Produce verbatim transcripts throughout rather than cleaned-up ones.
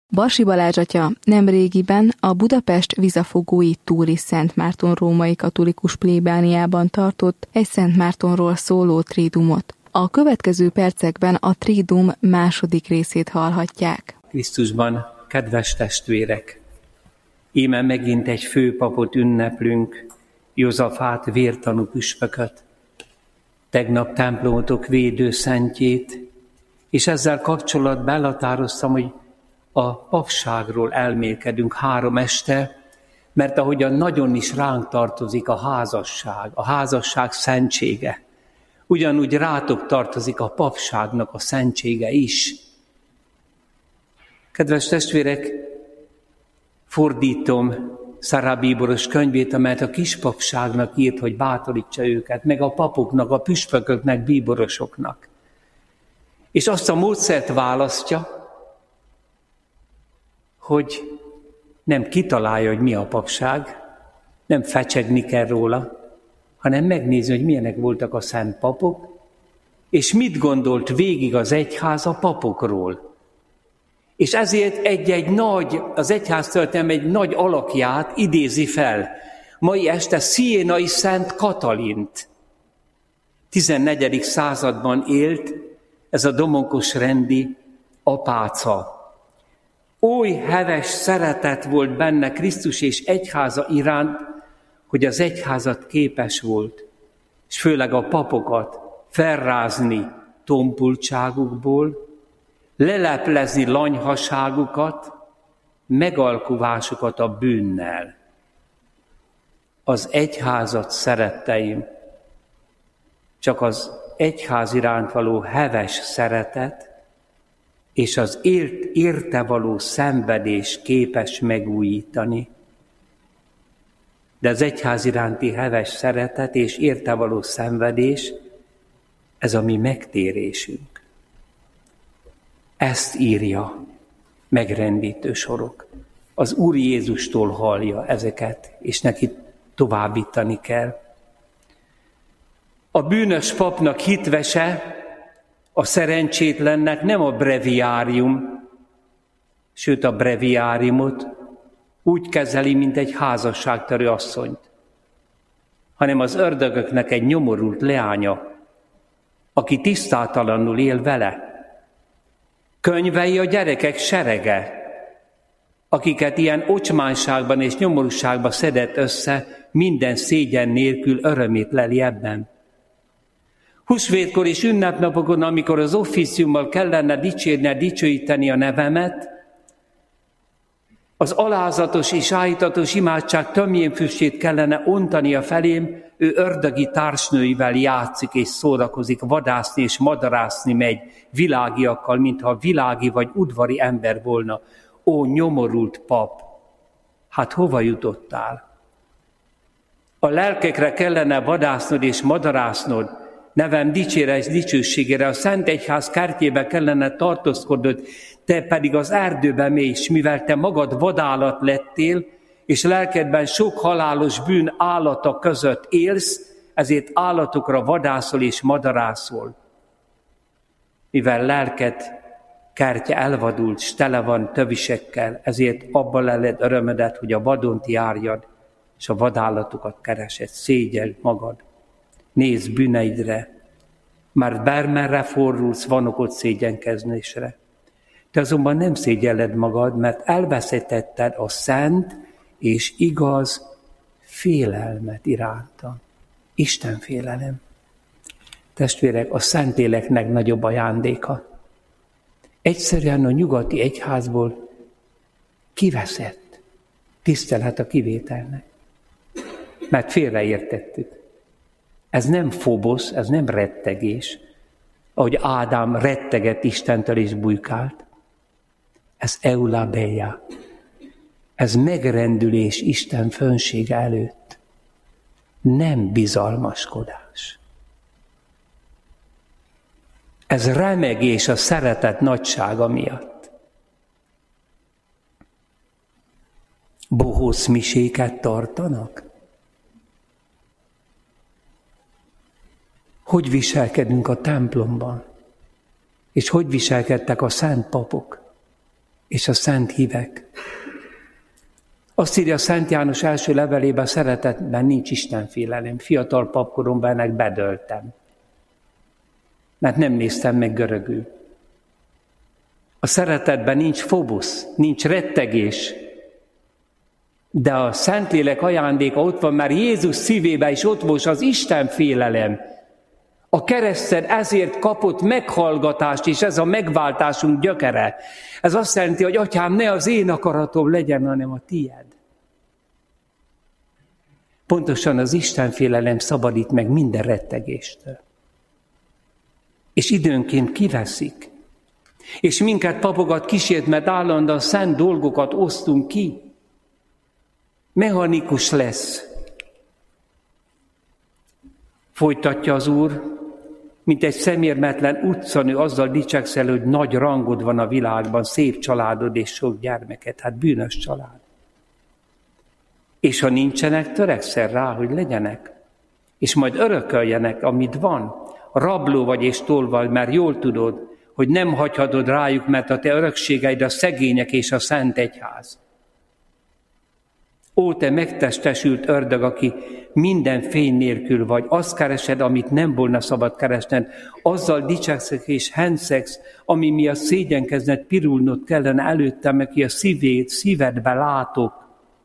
Barsi Balázs atya nemrégiben a Budapest Vizafogói Túri Szent Márton római katolikus plébániában tartott egy Szent Mártonról szóló trídumot. A következő percekben a trídum második részét hallhatják. Krisztusban, kedves testvérek! Íme megint egy főpapot ünneplünk, Józsafát, vértanú püspököt, tegnap templomotok védőszentjét, és ezzel kapcsolatban elhatároztam, hogy a papságról elmélkedünk három este, mert ahogyan nagyon is ránk tartozik a házasság, a házasság szentsége, ugyanúgy rátok tartozik a papságnak a szentsége is. Kedves testvérek, fordítom Szará bíboros könyvét, amelyet a kispapságnak írt, hogy bátorítsa őket, meg a papoknak, a püspököknek, bíborosoknak. És azt a módszert választja, hogy nem kitalálja, hogy mi a papság, nem fecsegni kell róla, hanem megnézni, hogy milyenek voltak a szent papok, és mit gondolt végig az egyház a papokról. És ezért egy-egy nagy, az egyház történelem egy nagy alakját idézi fel. Mai este Sziénai Szent Katalint. tizennegyedik században élt ez a domonkos rendi apáca. Oly heves szeretet volt benne Krisztus és egyháza iránt, hogy az egyházat képes volt, és főleg a papokat felrázni tompultságukból, leleplezni lanyhaságukat, megalkuvásukat a bűnnel. Az egyházat, szeretteim, csak az egyház iránt való heves szeretet és az ért, érte való szenvedés képes megújítani. De az egyház iránti heves szeretet és érte való szenvedés, ez a mi megtérésünk. Ezt írja megrendítő sorok. Az Úr Jézustól hallja ezeket, és neki továbbítani kell. A bűnös papnak hitvese, a szerencsétlennek nem a breviárium, sőt a breviáriumot úgy kezeli, mint egy házasságtörő asszonyt, hanem az ördögöknek egy nyomorult leánya, aki tisztátalanul él vele. Könyvei a gyerekek serege, akiket ilyen ocsmánságban és nyomorúságban szedett össze, minden szégyen nélkül örömét leli ebben. Húsvétkor és ünnepnapokon, amikor az officiummal kellene dicsérni, dicsőíteni a nevemet, az alázatos és áhítatos imádság tömjén füstjét kellene ontania felém, ő ördögi társnőivel játszik és szórakozik, vadászni és madarászni megy világiakkal, mintha világi vagy udvari ember volna. Ó, nyomorult pap, hát hova jutottál? A lelkekre kellene vadásznod és madarásznod, nevem dicsére és dicsőségére, a Szent Egyház kertjébe kellene tartózkodnod, te pedig az erdőbe mész, mivel te magad vadállat lettél, és lelkedben sok halálos bűn állata között élsz, ezért állatokra vadászol és madarászol. Mivel lelked kertje elvadult, s tele van tövisekkel, ezért abban leled örömödet, hogy a vadont járjad, és a vadállatokat keresed, szégyeld magad. Nézz bűneidre, már bármerre fordulsz, van okod szégyenkezésre. Te azonban nem szégyelled magad, mert elveszítetted a szent és igaz félelmet iránta. Isten félelem. Testvérek, a Szentléleknek nagyobb ajándéka. Egyszerűen a nyugati egyházból kiveszett tisztelet a kivételnek. Mert félreértettük. Ez nem fobosz, ez nem rettegés, ahogy Ádám rettegett Istentől és bujkált. Ez eulabeia. Ez megrendülés Isten fönsége előtt. Nem bizalmaskodás. Ez remegés a szeretet nagysága miatt. Bohósz miséket tartanak? Hogy viselkedünk a templomban? És hogy viselkedtek a szent papok? és a szent hívek. Azt írja a Szent János első levelében, szeretetben nincs istenfélelem. Fiatal papkoromban ennek bedöltem, mert nem néztem meg görögül. A szeretetben nincs fobusz, nincs rettegés, de a Szentlélek ajándéka ott van, mert Jézus szívében is ott volt az istenfélelem. A kereszten ezért kapott meghallgatást, és ez a megváltásunk gyökere. Ez azt jelenti, hogy atyám, ne az én akaratom legyen, hanem a tied. Pontosan az istenfélelem szabadít meg minden rettegéstől. És időnként kiveszik. És minket papogat kísért, mert állandóan szent dolgokat osztunk ki. Mechanikus lesz. Folytatja az Úr, mint egy szemérmetlen utcanő, azzal dicsekszel, hogy nagy rangod van a világban, szép családod és sok gyermeket. Hát bűnös család. És ha nincsenek, törekszel rá, hogy legyenek. És majd örököljenek, amit van. Rabló vagy és tolvaj, mert jól tudod, hogy nem hagyhatod rájuk, mert a te örökségeid a szegények és a szent egyház. Ó, te megtestesült ördög, aki minden fény nélkül vagy, azt keresed, amit nem volna szabad keresned, azzal dicsekszek és henszegsz, ami miatt szégyenkezned, pirulnod kellene előttem, aki a szívét, szívedbe látok.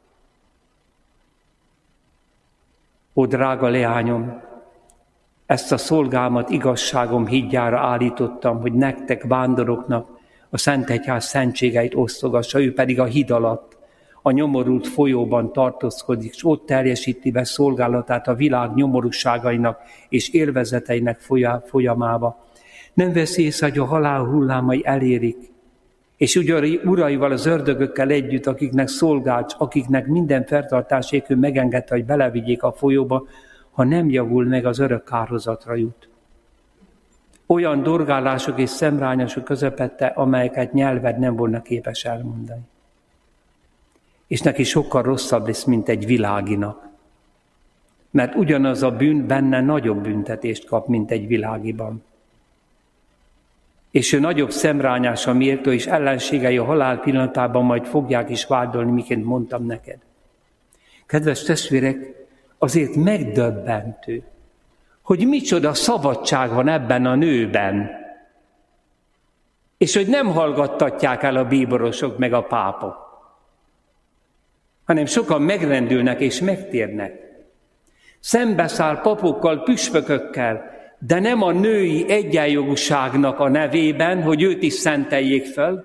Ó, drága leányom, ezt a szolgámat igazságom hídjára állítottam, hogy nektek, vándoroknak a Szent Egyház szentségeit osztogassa, ő pedig a híd alatt, a nyomorult folyóban tartózkodik, és ott teljesíti be szolgálatát a világ nyomorúságainak és élvezeteinek folyamába. Nem veszi észre, hogy a halál hullámai elérik, és ugyan uraival, az ördögökkel együtt, akiknek szolgált, akiknek minden fertartásékül megengedte, hogy belevigyék a folyóba, ha nem javul meg, az örök kárhozatra jut. Olyan dorgálások és szemrányosok közepette, amelyeket nyelved nem volna képes elmondani. És neki sokkal rosszabb lesz, mint egy világinak. Mert ugyanaz a bűn benne nagyobb büntetést kap, mint egy világiban. És ő nagyobb szemrányása méltó, és ellenségei a halál pillanatában majd fogják is vádolni, miként mondtam neked. Kedves testvérek, azért megdöbbentő, hogy micsoda szabadság van ebben a nőben, és hogy nem hallgattatják el a bíborosok meg a pápok, hanem sokan megrendülnek és megtérnek. Szembeszáll papokkal, püspökökkel, de nem a női egyenjogúságnak a nevében, hogy őt is szenteljék föl,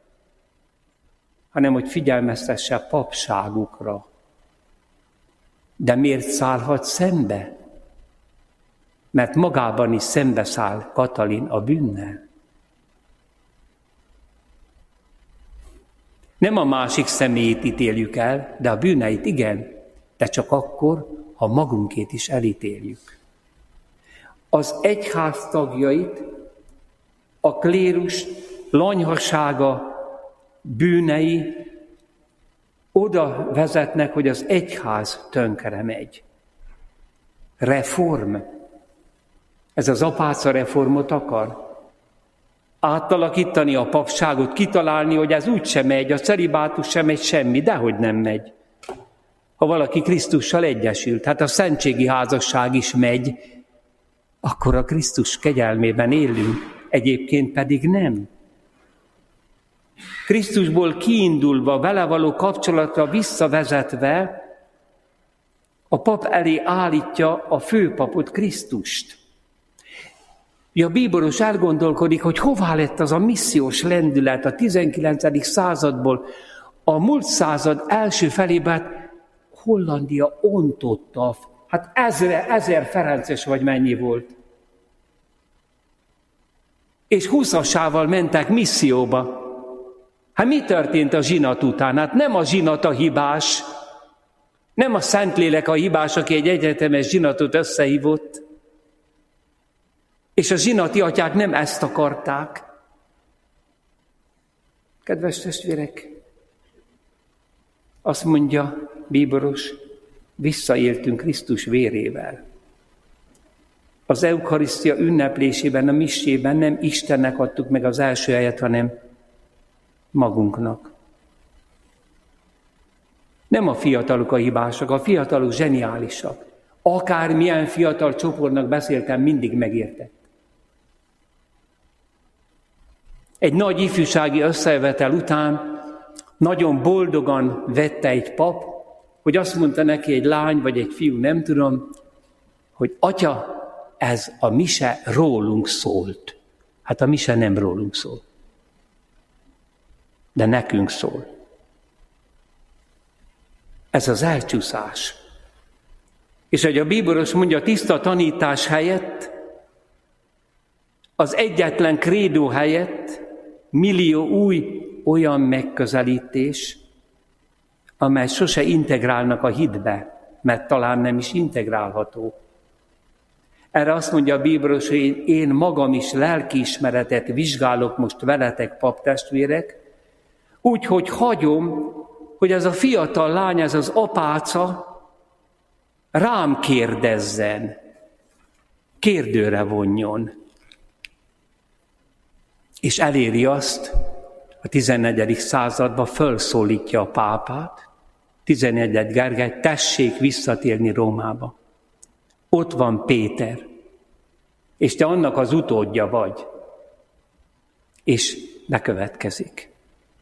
hanem hogy figyelmeztesse papságukra. De miért szállhat szembe? Mert magában is szembeszáll Katalin a bűnnel. Nem a másik személyét ítéljük el, de a bűneit igen, de csak akkor, ha magunkét is elítéljük. Az egyház tagjait, a klérus lanyhasága bűnei oda vezetnek, hogy az egyház tönkre megy. Reform. Ez az apáca reformot akar. Átalakítani a papságot, kitalálni, hogy ez úgy sem megy, a celibátus sem megy semmi, dehogy nem megy. Ha valaki Krisztussal egyesült, hát a szentségi házasság is megy, akkor a Krisztus kegyelmében élünk, egyébként pedig nem. Krisztusból kiindulva, vele való kapcsolatra visszavezetve, a pap elé állítja a főpapot, Krisztust. A bíboros elgondolkodik, hogy hová lett az a missziós lendület a tizenkilencedik századból. A múlt század első felében Hollandia ontotta, hát ezer, ezer ferences vagy mennyi volt. És húszasával mentek misszióba. Hát mi történt a zsinat után? Hát nem a zsinat a hibás, nem a Szentlélek a hibás, aki egy egyetemes zsinatot összehívott, és a zsinati atyák nem ezt akarták. Kedves testvérek, azt mondja bíboros, visszaéltünk Krisztus vérével. Az eukarisztia ünneplésében, a missében nem Istennek adtuk meg az első helyet, hanem magunknak. Nem a fiatalok a hibásak, a fiatalok zseniálisak. Akármilyen fiatal csoportnak beszéltem, mindig megértett. Egy nagy ifjúsági összejövetel után nagyon boldogan vette egy pap, hogy azt mondta neki egy lány vagy egy fiú, nem tudom, hogy atya, ez a mise rólunk szólt. Hát a mise nem rólunk szól, de nekünk szól. Ez az elcsúszás. És hogy a bíboros mondja, a tiszta tanítás helyett, az egyetlen krédó helyett millió új olyan megközelítés, amely sose integrálnak a hitbe, mert talán nem is integrálható. Erre azt mondja a bíboros, hogy én magam is lelkiismeretet vizsgálok most veletek, paptestvérek, úgyhogy hagyom, hogy ez a fiatal lány, ez az apáca rám kérdezzen, kérdőre vonjon. És eléri azt, a tizennegyedik században felszólítja a pápát, tizennegyedik Gergely, tessék visszatérni Rómába. Ott van Péter, és te annak az utódja vagy. És bekövetkezik.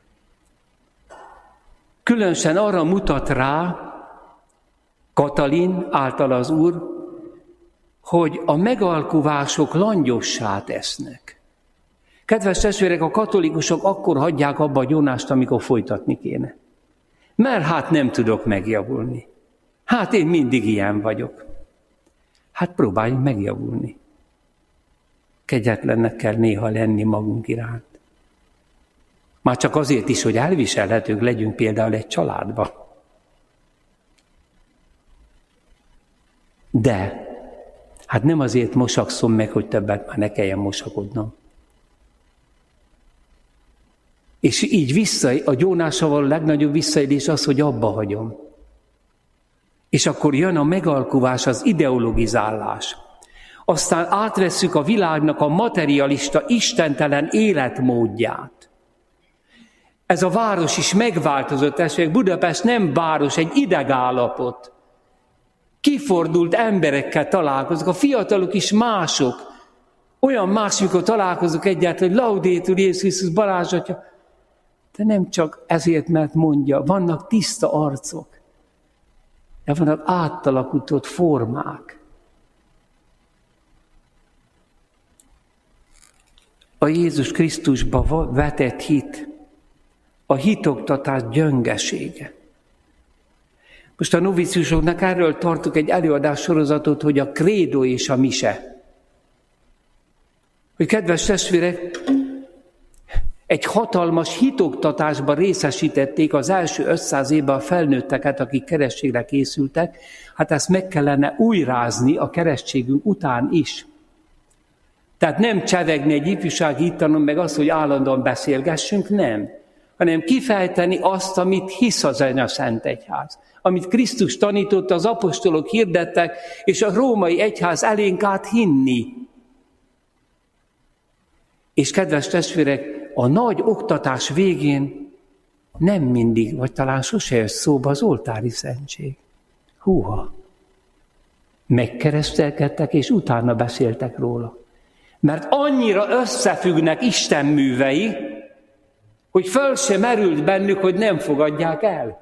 Különösen arra mutat rá Katalin által az Úr, hogy a megalkuvások langyossá tesznek. Kedves testvérek, a katolikusok akkor hagyják abba a gyónást, amikor folytatni kéne. Mert hát nem tudok megjavulni. Hát én mindig ilyen vagyok. Hát próbáljunk megjavulni. Kegyetlennek kell néha lenni magunk iránt. Már csak azért is, hogy elviselhetők legyünk például egy családba. De, hát nem azért mosakszom meg, hogy többet már ne kelljen mosakodnom. És így vissza, a gyónással való legnagyobb visszaélés az, hogy abba hagyom. És akkor jön a megalkuvás, az ideologizálás. Aztán átvesszük a világnak a materialista, istentelen életmódját. Ez a város is megváltozott, testvérek. Budapest nem város, egy idegállapot. Kifordult emberekkel találkozok, a fiatalok is mások. Olyan más, mikor találkozok egyáltalán, hogy Laudétur Jézus Krisztus Balázs atya. De nem csak ezért, mert mondja, vannak tiszta arcok, de vannak átalakultott formák. A Jézus Krisztusba vetett hit, a hitoktatás gyöngesége. Most a noviciusoknak erről tartok egy előadás sorozatot, hogy a krédo és a mise. Hogy kedves testvérek, egy hatalmas hitoktatásban részesítették az első ötszáz évben a felnőtteket, akik keresztségre készültek, hát ezt meg kellene újrázni a keresztségünk után is. Tehát nem csevegni egy ifjúsági hittanon, meg az, hogy állandóan beszélgessünk, nem. Hanem kifejteni azt, amit hisz az a Szent Egyház. Amit Krisztus tanított, az apostolok hirdettek, és a római egyház elénk át hinni. És kedves testvérek, a nagy oktatás végén nem mindig, vagy talán sose jött szóba az oltári szentség. Húha! Megkeresztelkedtek, és utána beszéltek róla. Mert annyira összefüggnek Isten művei, hogy föl se merült bennük, hogy nem fogadják el.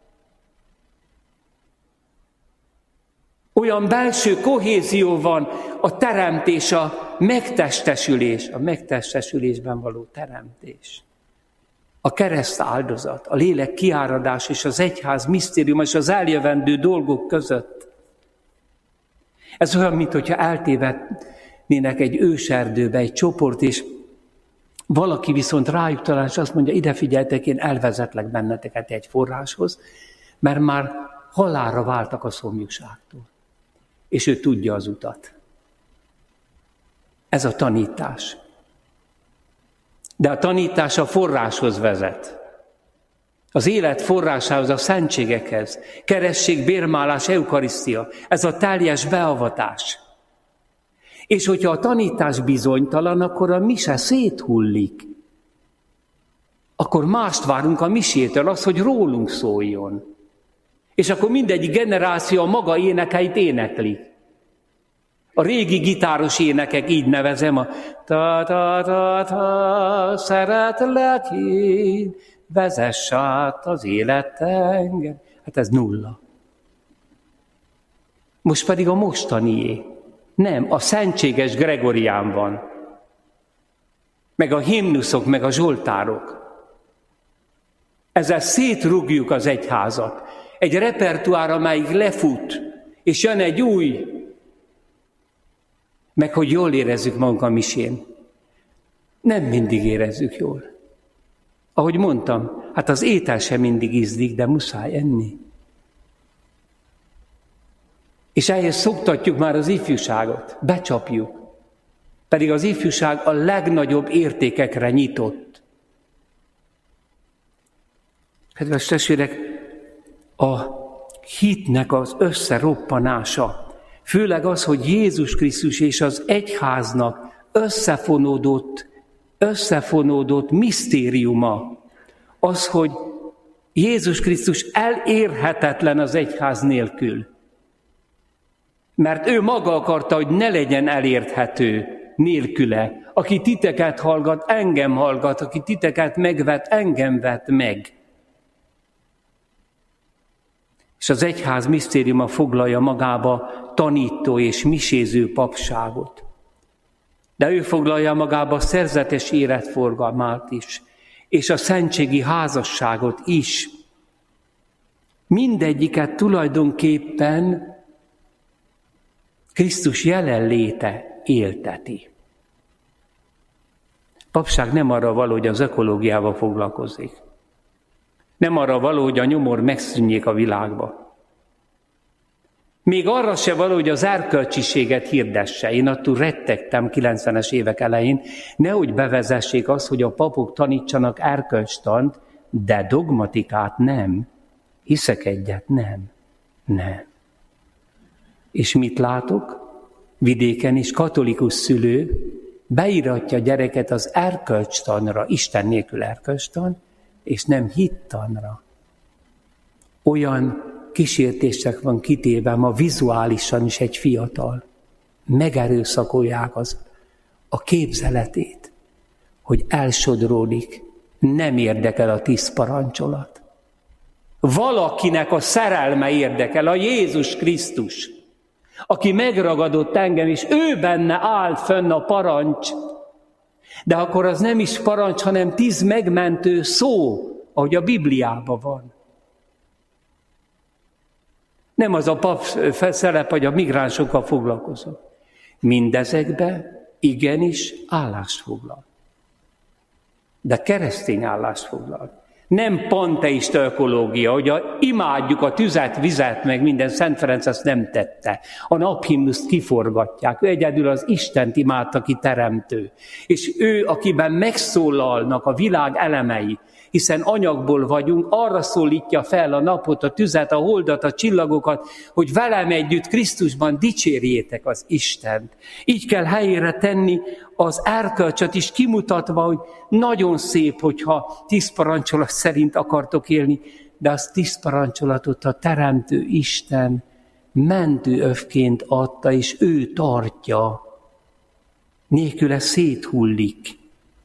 Olyan belső kohézió van a teremtés, a megtestesülés, a megtestesülésben való teremtés. A kereszt áldozat, a lélek kiáradás és az egyház misztérium és az eljövendő dolgok között. Ez olyan, mintha eltévednének egy őserdőbe egy csoport, és valaki viszont rájuk talál, és azt mondja, ide figyeltek, én elvezetlek benneteket egy forráshoz, mert már halálra váltak a szomjúságtól. És ő tudja az utat. Ez a tanítás. De a tanítás a forráshoz vezet. Az élet forrásához, a szentségekhez. Keresség, bérmálás, eukarisztia. Ez a teljes beavatás. És hogyha a tanítás bizonytalan, akkor a mise széthullik. akkor mást várunk a misétől, az, hogy rólunk szóljon. És akkor mindegyik generáció a maga énekeit énekli. A régi gitáros énekek, így nevezem, a ta-ta-ta-ta, szeretlek én, vezess át az élet tenger. Hát ez nulla. Most pedig a mostanié. Nem, a szentséges Gregorián van. Meg a himnuszok, meg a zsoltárok. Ezzel szétrugjuk az egyházat. Egy repertoár, amelyik lefut, és jön egy új, meg hogy jól érezzük magunk a misén. Nem mindig érezzük jól. Ahogy mondtam, hát az étel sem mindig ízlik, de muszáj enni. És ehhez szoktatjuk már az ifjúságot, becsapjuk. Pedig az ifjúság a legnagyobb értékekre nyitott. Kedves testvérek, a hitnek az összeroppanása, főleg az, hogy Jézus Krisztus és az egyháznak összefonódott, összefonódott misztériuma, az, hogy Jézus Krisztus elérhetetlen az egyház nélkül. Mert ő maga akarta, hogy ne legyen elérthető nélküle. Aki titeket hallgat, engem hallgat, aki titeket megvet, engem vet meg. És az egyház misztériuma foglalja magába tanító és miséző papságot. De ő foglalja magába a szerzetes életforgalmát is, és a szentségi házasságot is. Mindegyiket tulajdonképpen Krisztus jelenléte élteti. Papság nem arra való, hogy az ökológiával foglalkozik. Nem arra való, hogy a nyomor megszűnjék a világba. Még arra se való, hogy az erkölcsiséget hirdesse. Én attól rettegtem kilencvenes évek elején, nehogy bevezessék azt, hogy a papok tanítsanak erkölcstant, de dogmatikát nem. Hiszek egyet, nem. Nem. És mit látok? Vidéken is katolikus szülő beíratja gyereket az erkölcstanra, Isten nélkül erkölcstan, és nem hittanra. Olyan kísértések van kitéve ma vizuálisan is egy fiatal. Megerőszakolják az, a képzeletét, hogy elsodródik, nem érdekel a tíz parancsolat. Valakinek a szerelme érdekel, a Jézus Krisztus, aki megragadott engem, és ő benne áll fönn a parancs. De akkor az nem is parancs, hanem tíz megmentő szó, ahogy a Bibliában van. Nem az a pap szerep, hogy a migránsokkal foglalkozom. Mindezekbe igenis állást foglal. De keresztény állást foglal. Nem panteista ökológia, hogy a, imádjuk a tüzet, vizet, meg minden. Szent Ferenc ezt nem tette. A naphimnuszt kiforgatják. Ő egyedül az Istent imádta, ki teremtő. És ő, akiben megszólalnak a világ elemei, hiszen anyagból vagyunk, arra szólítja fel a napot, a tüzet, a holdat, a csillagokat, hogy velem együtt Krisztusban dicsérjétek az Istent. Így kell helyére tenni az erkölcsöt is, kimutatva, hogy nagyon szép, hogyha tíz parancsolat szerint akartok élni, de az tíz parancsolatot a teremtő Isten mentőövként adta, és ő tartja. Nélküle széthullik.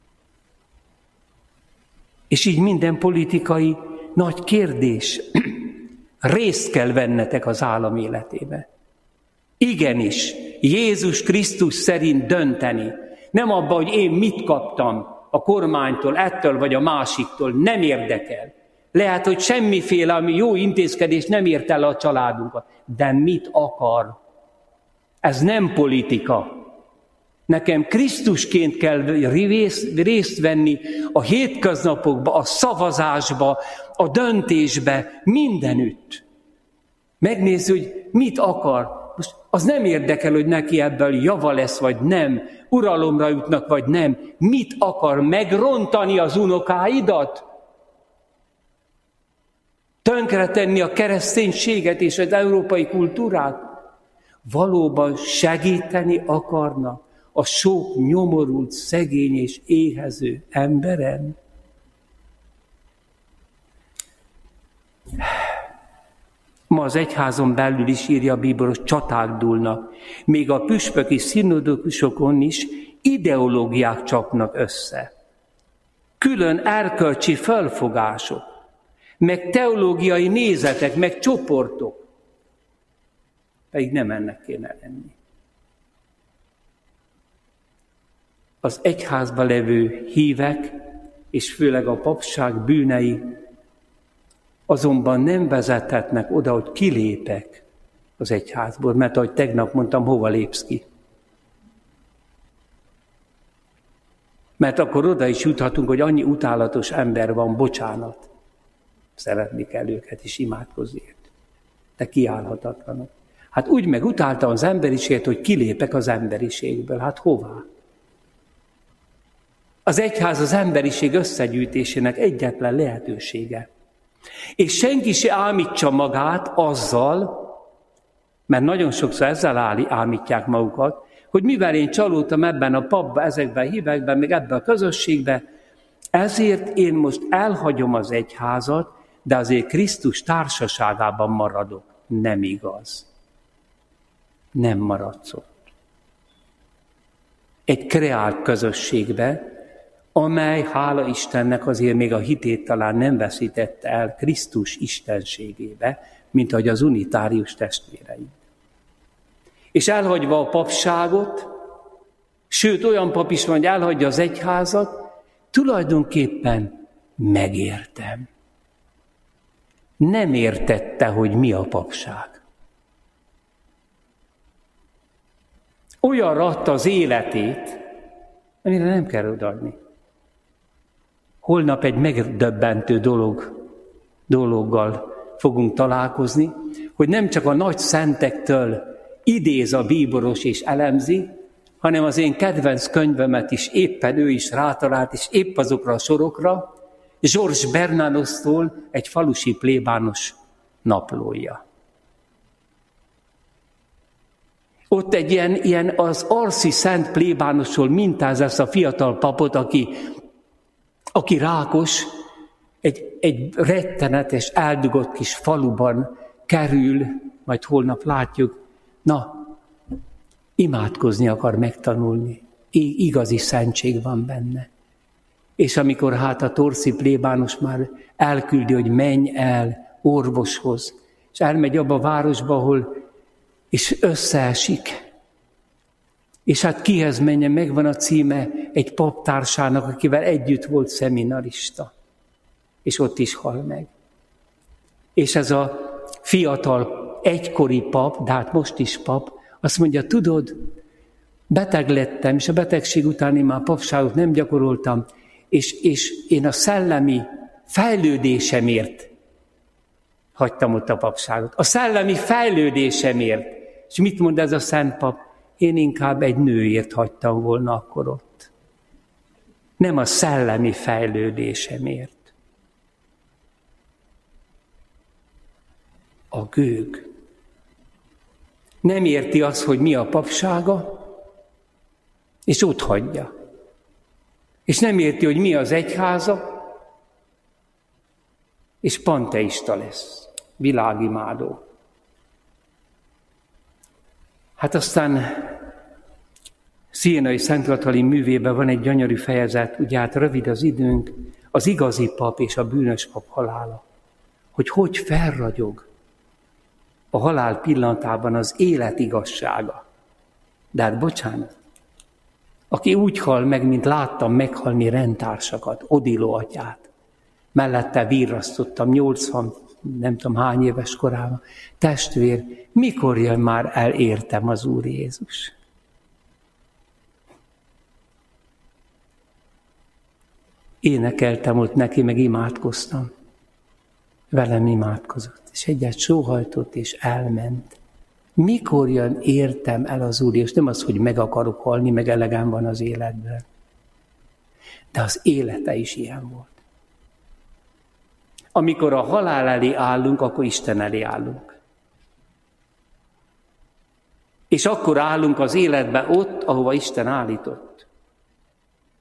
És így minden politikai nagy kérdés. Részt kell vennetek az állam életébe. Igenis, Jézus Krisztus szerint dönteni. Nem abba, hogy én mit kaptam a kormánytól, ettől vagy a másiktól, nem érdekel. Lehet, hogy semmiféle ami jó intézkedés nem ért el a családunkat. De mit akar? Ez nem politika. Nekem Krisztusként kell részt venni a hétköznapokba, a szavazásba, a döntésbe, mindenütt. Megnézzük, hogy mit akar. Most az nem érdekel, hogy neki ebből java lesz, vagy nem. Uralomra jutnak, vagy nem. Mit akar? Megrontani az unokáidat? Tönkretenni a kereszténységet és az európai kultúrát? Valóban segíteni akarnak a sok nyomorult, szegény és éhező emberen? Ma az egyházon belül is, írja a bíboros, csaták dúlnak. Még a püspöki szinodusokon is ideológiák csapnak össze. Külön erkölcsi felfogások, meg teológiai nézetek, meg csoportok. Pedig nem ennek kéne lenni. Az egyházba levő hívek, és főleg a papság bűnei azonban nem vezethetnek oda, hogy kilépek az egyházból, mert ahogy tegnap mondtam, hova lépsz ki? Mert akkor oda is juthatunk, hogy annyi utálatos ember van, bocsánat. Szeretni kell őket is imádkozni értük. De kiállhatatlanok. Hát úgy megutáltam az emberiséget, hogy kilépek az emberiségből. Hát hová? Az egyház az emberiség összegyűjtésének egyetlen lehetősége. És senki se ámítsa magát azzal, mert nagyon sokszor ezzel ámítják magukat, hogy mivel én csalódtam ebben a papban, ezekben a hívekben, meg ebben a közösségben, ezért én most elhagyom az egyházat, de azért Krisztus társaságában maradok. Nem igaz. Nem maradsz ott. Egy kreált közösségbe, amely, hála Istennek, azért még a hitét talán nem veszítette el Krisztus istenségébe, mint ahogy az unitárius testvérei. És elhagyva a papságot, sőt olyan pap is van, hogy elhagyja az egyházat, tulajdonképpen megértem. Nem értette, hogy mi a papság. Olyanra adta az életét, amire nem kell odaadni. Holnap egy megdöbbentő dolog, dologgal fogunk találkozni, hogy nem csak a nagy szentektől idéz a bíboros és elemzi, hanem az én kedvenc könyvemet is éppen ő is rátalált, és épp azokra a sorokra, George Bernanoshtól egy falusi plébános naplója. Ott egy ilyen, ilyen az arszi szent plébánosról mintáz ezt a fiatal papot, aki, aki rákos, egy, egy rettenetes, eldugott kis faluban kerül, majd holnap látjuk, na, imádkozni akar megtanulni. Igazi szentség van benne. És amikor hát a torszi plébános már elküldi, hogy menj el orvoshoz, és elmegy abba a városba, ahol és összeesik. És hát kihez menjen, megvan a címe egy paptársának, akivel együtt volt szeminarista. És ott is hal meg. És ez a fiatal, egykori pap, de hát most is pap, azt mondja, tudod, beteg lettem, és a betegség után én már papságot nem gyakoroltam, és, és én a szellemi fejlődésemért hagytam ott a papságot. A szellemi fejlődésemért. És mit mond ez a szent pap? Én inkább egy nőért hagytam volna akkor ott. Nem a szellemi fejlődésemért. A gőg. Nem érti azt, hogy mi a papsága, és ott hagyja. És nem érti, hogy mi az egyháza, és panteista lesz, világimádó. Hát aztán Szienai Szent Katalin művében van egy gyönyörű fejezet, ugye hát rövid az időnk, az igazi pap és a bűnös pap halála. Hogy hogy felragyog a halál pillanatában az élet igazsága. De hát bocsánat, aki úgy hal meg, mint láttam meghalni rendtársakat, Odilo atyát, mellette virrasztottam nyolcvan, nem tudom hány éves korában, testvér, mikor jön már el értem az Úr Jézus? Énekeltem ott neki, meg imádkoztam. Velem imádkozott, és egyet sóhajtott, és elment. Mikor jön értem el az Úr Jézus? Nem az, hogy meg akarok halni, meg elegem van az életben. De az élete is ilyen volt. Amikor a halál elé állunk, akkor Isten elé állunk. És akkor állunk az életbe ott, ahova Isten állított.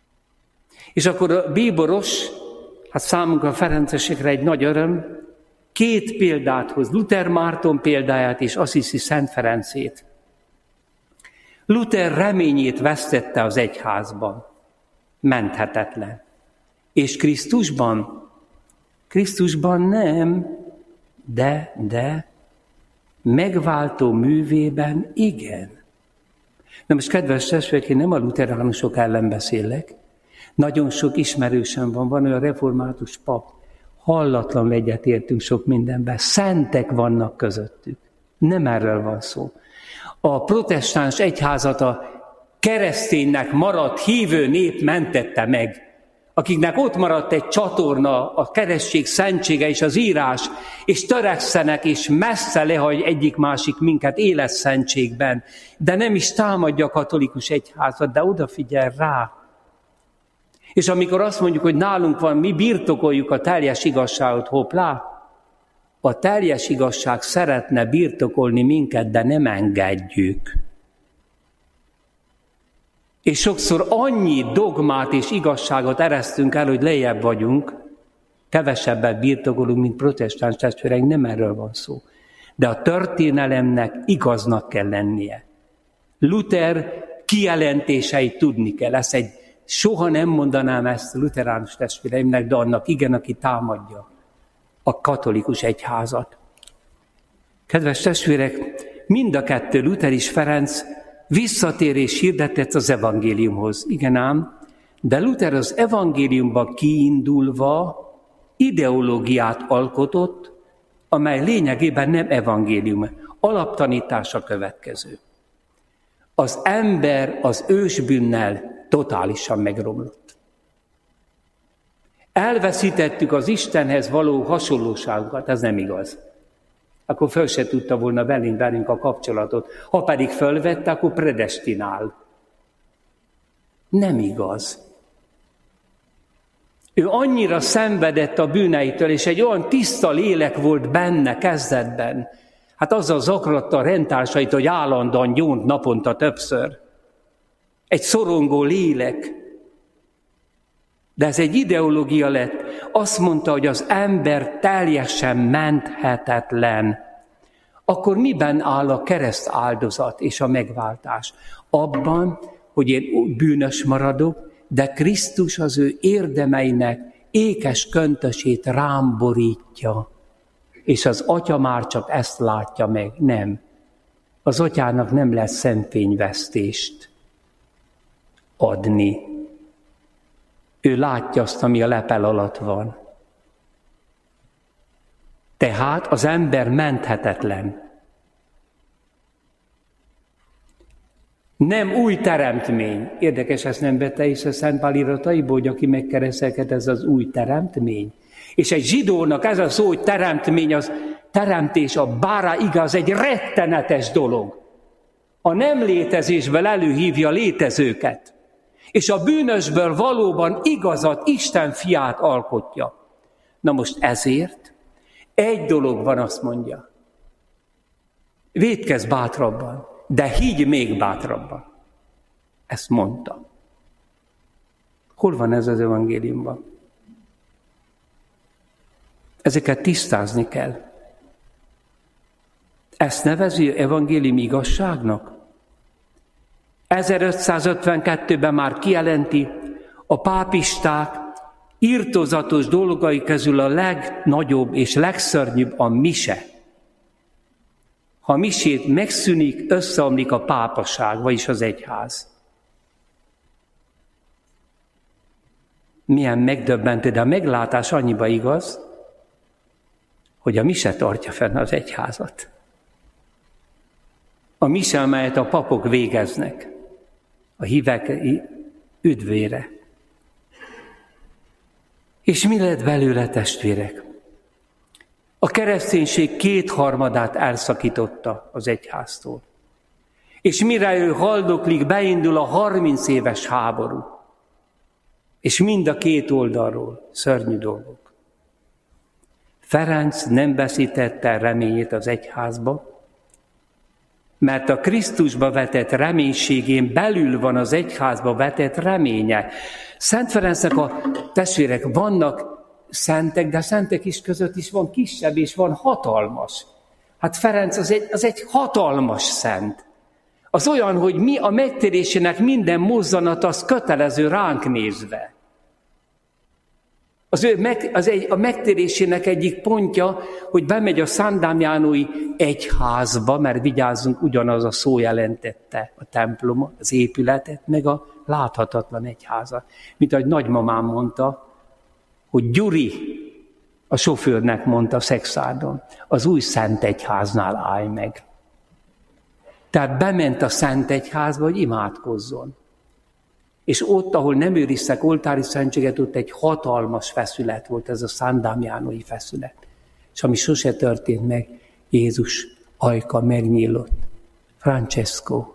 És akkor a bíboros, hát számunkra, ferencesekre egy nagy öröm, két példát hoz, Luther Márton példáját és Assisi Szent Ferencét. Luther reményét vesztette az egyházban, menthetetlen. És Krisztusban? Krisztusban nem, de, de, megváltó művében igen. Na most, kedves testvérek, én nem a luteránusok ellen beszélek. Nagyon sok ismerősen van, van olyan református pap, hallatlan egyetértünk sok mindenben, szentek vannak közöttük. Nem erről van szó. A protestáns egyházat a kereszténynek maradt hívő nép mentette meg, akiknek ott maradt egy csatorna, a keresztség szentsége és az írás, és törekszenek, és messze lehagy egyik-másik minket életszentségben, de nem is támadja a katolikus egyházat, de odafigyel rá. És amikor azt mondjuk, hogy nálunk van, mi birtokoljuk a teljes igazságot, hoppá, a teljes igazság szeretne birtokolni minket, de nem engedjük. És sokszor annyi dogmát és igazságot eresztünk el, hogy lejjebb vagyunk, kevesebbet birtokolunk, mint protestáns testvéreink, nem erről van szó. De a történelemnek igaznak kell lennie. Luther kijelentéseit tudni kell. Ezt egy, soha nem mondanám ezt a luteránus testvéreimnek, de annak igen, aki támadja a katolikus egyházat. Kedves testvérek, mind a kettő, Luther és Ferenc visszatérés hirdetett az evangéliumhoz. Igen ám, de Luther az evangéliumba kiindulva ideológiát alkotott, amely lényegében nem evangélium, alaptanítása következő. Az ember az ősbűnnel totálisan megromlott. Elveszítettük az Istenhez való hasonlóságunkat, ez nem igaz. Akkor föl se tudta volna velünk, velünk a kapcsolatot. Ha pedig fölvette, akkor predestinál. Nem igaz. Ő annyira szenvedett a bűneitől, és egy olyan tiszta lélek volt benne kezdetben. Hát azzal zaklatta a rendtársait, hogy állandóan gyónt naponta többször. Egy szorongó lélek. De ez egy ideológia lett. Azt mondta, hogy az ember teljesen menthetetlen. Akkor miben áll a kereszt áldozat és a megváltás? Abban, hogy én bűnös maradok, de Krisztus az ő érdemeinek ékes köntösét rám borítja. És az Atya már csak ezt látja meg. Nem. Az Atyának nem lesz szemfényvesztést adni. Ő látja azt, ami a lepel alatt van. Tehát az ember menthetetlen. Nem új teremtmény. Érdekes, ezt nem vette észre Szent Pál irataiból, hogy aki megkereszelkedett, ez az új teremtmény. És egy zsidónak ez a szó, hogy teremtmény, az teremtés, a bára igaz, egy rettenetes dolog. A nem létezésből előhívja létezőket. És a bűnösből valóban igazat, Isten fiát alkotja. Na most ezért egy dolog van, azt mondja. Vétkezz bátrabban, de higgy még bátrabban. Ezt mondta. Hol van ez az evangéliumban? Ezeket tisztázni kell. Ezt nevezi evangélium igazságnak? ezerötszázötvenkettőben már kijelenti, a pápisták irtózatos dolgai közül a legnagyobb és legszörnyűbb a mise. Ha a misét megszűnik, összeomlik a pápaság, vagyis az egyház. Milyen megdöbbentő, de a meglátás annyiba igaz, hogy a mise tartja fenn az egyházat. A mise, amelyet a papok végeznek, a hívek üdvére. És mi lett belőle, testvérek? A kereszténység kétharmadát elszakította az egyháztól. És mire ő haldoklik, beindul a harminc éves háború. És mind a két oldalról szörnyű dolgok. Ferenc nem veszítette reményét az egyházba, mert a Krisztusba vetett reménységén belül van az egyházba vetett reménye. Szent Ferencnek a testvérek vannak szentek, de a szentek is között is van kisebb és van hatalmas. Hát Ferenc az egy, az egy hatalmas szent. Az olyan, hogy mi a megtérésének minden mozzanat, az kötelező ránk nézve. Az ő meg, az egy, a megtérésének egyik pontja, hogy bemegy a szándámjánói egyházba, mert vigyázzunk, ugyanaz a szó jelentette a templom, az épületet, meg a láthatatlan egyházat. Mint ahogy nagymamám mondta, hogy Gyuri, a sofőrnek mondta Szexárdon, az új Szent Egyháznál állj meg. Tehát bement a Szent Egyházba, hogy imádkozzon. És ott, ahol nem őriztek oltári szentséget, ott egy hatalmas feszület volt, ez a szándámjánói feszület. És ami sose történt meg, Jézus ajka megnyílott. Francesco,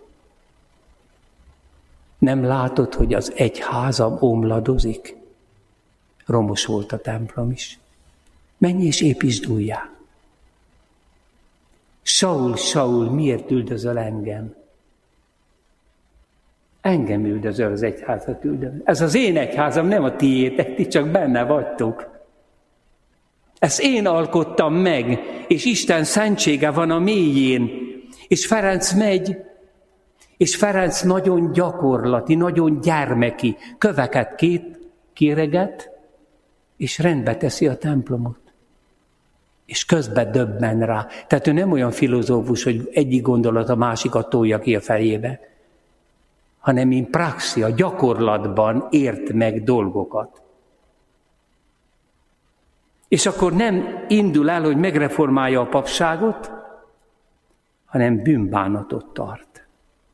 nem látod, hogy az egyházam omladozik? Romos volt a templom is. Menj és építsd újjá. Saul, Saul, miért üldözöl engem? Engem üldözöl, az egyházat üldözöl. Ez az én egyházam, nem a tiétek, ti csak benne vagytok. Ezt én alkottam meg, és Isten szentsége van a mélyén. És Ferenc megy, és Ferenc nagyon gyakorlati, nagyon gyermeki, köveket két kéreget, és rendbe teszi a templomot. És közben döbben rá. Tehát ő nem olyan filozófus, hogy egyik gondolat a másikat tolja ki a fejébe, hanem in praxia, gyakorlatban ért meg dolgokat. És akkor nem indul el, hogy megreformálja a papságot, hanem bűnbánatot tart.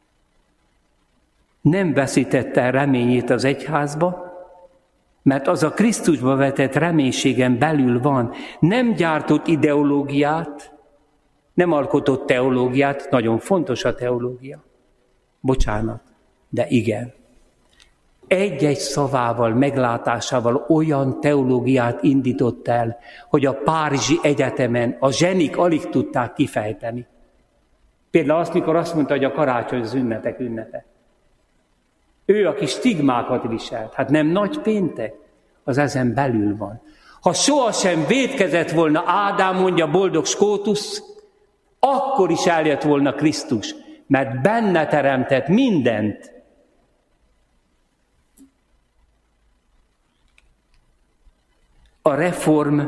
Nem veszítette el reményét az egyházba, mert az a Krisztusba vetett reménységen belül van. Nem gyártott ideológiát, nem alkotott teológiát, nagyon fontos a teológia. Bocsánat, de igen. Egy-egy szavával, meglátásával olyan teológiát indított el, hogy a Párizsi Egyetemen a zsenik alig tudták kifejteni. Például azt, mikor azt mondta, hogy a karácsony az ünnepek ünnepe. Ő, aki stigmákat viselt, hát nem nagy péntek, az ezen belül van. Ha sohasem vétkezett volna Ádám, mondja boldog Skótusz, akkor is eljött volna Krisztus, mert benne teremtett mindent. A reform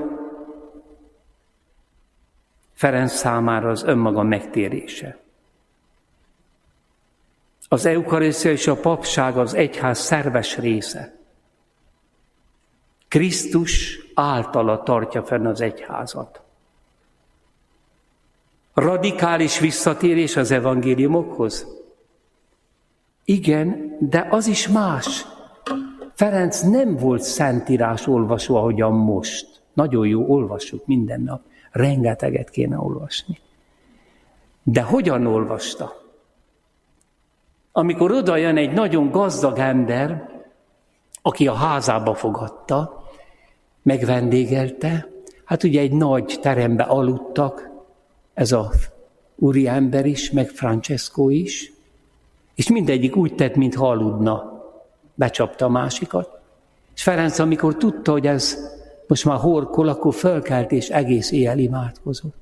Ferenc számára az önmaga megtérése. Az eukarisztia és a papság az egyház szerves része. Krisztus általa tartja fenn az egyházat. Radikális visszatérés az evangéliumokhoz? Igen, de az is más. Ferenc nem volt szentírás olvasó, ahogyan most. Nagyon jó, olvassuk minden nap. Rengeteget kéne olvasni. De hogyan olvasta? Amikor oda jön egy nagyon gazdag ember, aki a házába fogadta, megvendégelte, hát ugye egy nagy terembe aludtak, ez a úri ember is, meg Francesco is, és mindegyik úgy tett, mintha aludna. Becsapta a másikat. És Ferenc, amikor tudta, hogy ez most már horkol, akkor fölkelt, és egész éjjel imádkozott.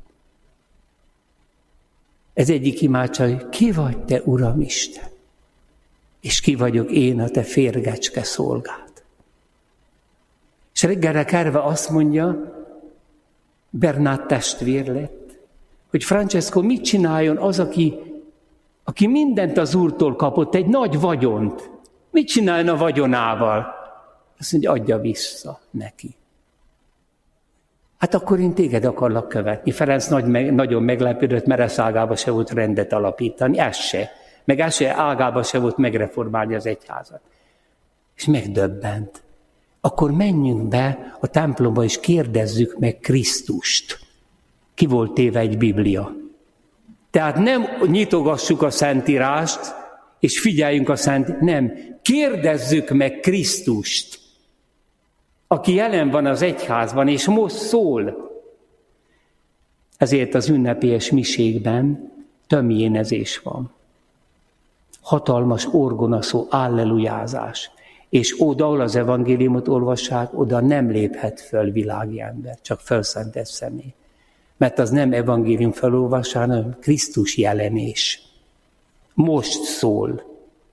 Ez egyik imádság, ki vagy te, Uram Isten? És ki vagyok én, a te férgecske szolgád. És reggelre kerve azt mondja, Bernát testvér lett, hogy Francesco mit csináljon az, aki, aki mindent az Úrtól kapott, egy nagy vagyont. Mit csináljon a vagyonával? Azt mondja, adja vissza neki. Hát akkor én téged akarlak követni. Ferenc nagy, meg, nagyon meglepődött, mert ez ágába se volt rendet alapítani, ez se. Meg ez se ágába se volt megreformálni az egyházat. És megdöbbent. Akkor menjünk be a templomba, és kérdezzük meg Krisztust. Ki volt téve egy Biblia? Tehát nem nyitogassuk a Szentírást, és figyeljünk a Szent... Nem, kérdezzük meg Krisztust, aki jelen van az egyházban, és most szól. Ezért az ünnepélyes misékben tömjénezés van. Hatalmas orgonaszó, allelujázás. és oda, ahol az evangéliumot olvassák, oda nem léphet föl világi ember, csak felszentett személy. Mert az nem evangélium felolvasás, hanem Krisztus jelenés. Most szól.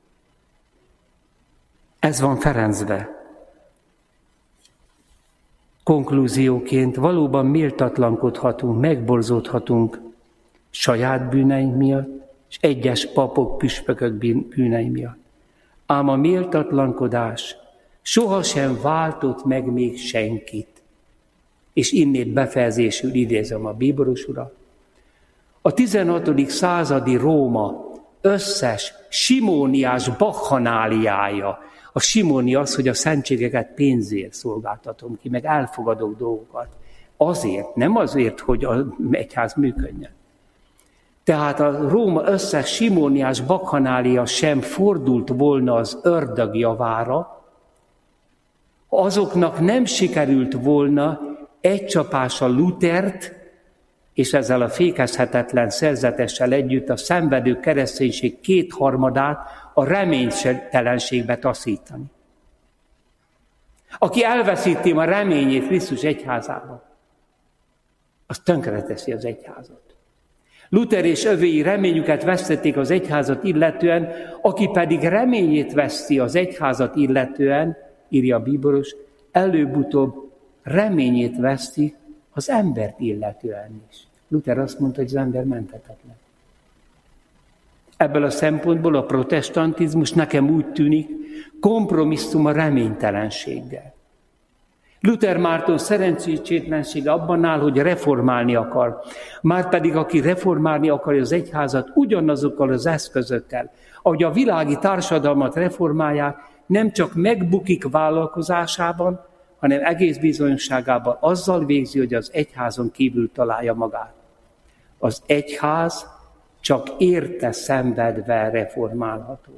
Ez van Ferencbe. Konklúzióként valóban méltatlankodhatunk, megborzódhatunk saját bűneink miatt, és egyes papok, püspökök bűnei miatt. Ám a méltatlankodás sohasem váltott meg még senkit. És innét befejezésül idézem a bíboros urat. A tizenhatodik századi Róma összes simóniás bakhanáliája, a simónia az, hogy a szentségeket pénzért szolgáltatom ki, meg elfogadok dolgokat. Azért, nem azért, hogy az egyház működjön. Tehát a Róma összes simóniás bakhanália sem fordult volna az ördög javára, azoknak nem sikerült volna egy csapással Lutert, és ezzel a fékezhetetlen szerzetessel együtt a szenvedő kereszténység kétharmadát a reménytelenségbe taszítani. Aki elveszíti a reményét Krisztus egyházában, az tönkreteszi az egyházat. Luther és övéi reményüket vesztették az egyházat illetően, aki pedig reményét veszti az egyházat illetően, írja a bíboros, előbb-utóbb reményét veszti az embert illetően is. Luther azt mondta, hogy az ember menthetetlen. Ebből a szempontból a protestantizmus nekem úgy tűnik, kompromisszum a reménytelenséggel. Luther Márton szerencsétlensége abban áll, hogy reformálni akar. Márpedig aki reformálni akarja az egyházat ugyanazokkal az eszközökkel, ahogy a világi társadalmat reformálják, nem csak megbukik vállalkozásában, hanem egész bizonyosságában azzal végzi, hogy az egyházon kívül találja magát. Az egyház csak érte szenvedve reformálható.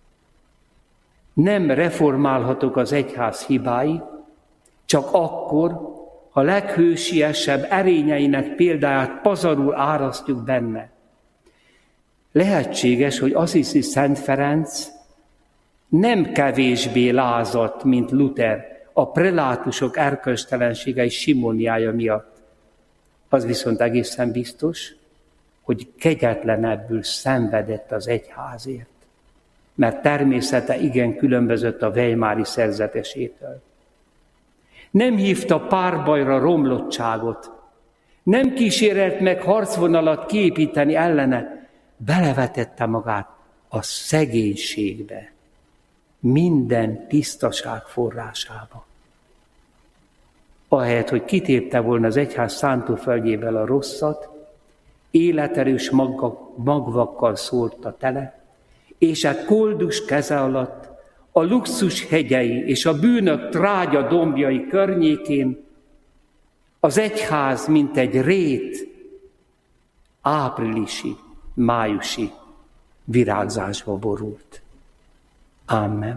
Nem reformálhatók az egyház hibái, csak akkor, ha leghősiesebb erényeinek példáját pazarul árasztjuk benne. Lehetséges, hogy Assisi Szent Ferenc nem kevésbé lázadt, mint Luther a prelátusok erkölcstelensége és simóniája miatt. Az viszont egészen biztos, hogy kegyetlenebbül szenvedett az egyházért, mert természete igen különbözött a weimári szerzetesétől. Nem hívta párbajra romlottságot, nem kísérelt meg harcvonalat kiépíteni ellene, belevetette magát a szegénységbe, minden tisztaság forrásába. Ahelyett, hogy kitépte volna az egyház szántóföldjéből a rosszat, életerős magvakkal szórta tele, és a koldus keze alatt a luxus hegyei és a bűnök trágya dombjai környékén az egyház, mint egy rét, áprilisi, májusi virágzásba borult. Amen.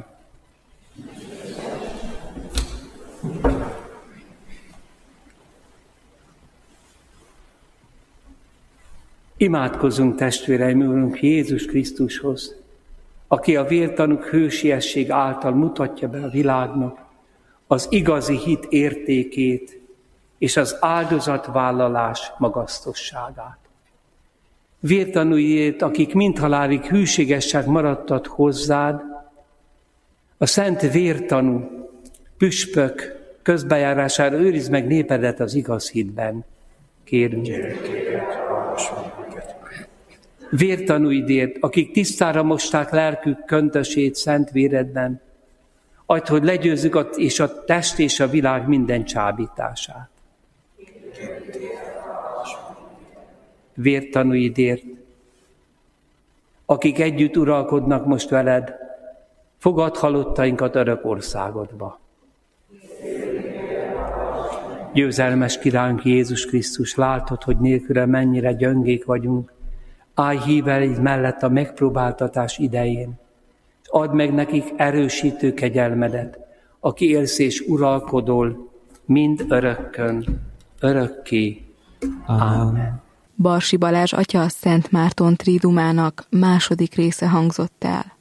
Imádkozzunk, testvéreim, Úrunk Jézus Krisztushoz, aki a vértanúk hősiesség által mutatja be a világnak az igazi hit értékét és az áldozatvállalás magasztosságát. Vértanúiért, akik mindhalálig hűségesség maradtat hozzád, a szent vértanú püspök közbejárására őrizd meg népedet az igaz hitben. Kérünk. Vértanúidért, akik tisztára mosták lelkük köntösét szent véredben, add, hogy legyőzzük a, és a test és a világ minden csábítását. Vértanúidért, akik együtt uralkodnak most veled, fogadd halottainkat örök országodba. Győzelmes királyunk Jézus Krisztus, látod, hogy nélküle mennyire gyöngék vagyunk. Állj híveid mellett a megpróbáltatás idején, és add meg nekik erősítő kegyelmedet, aki élsz és uralkodol, mind örökkön, örökké. Amen. Barsi Balázs atya Szent Márton tridumának második része hangzott el.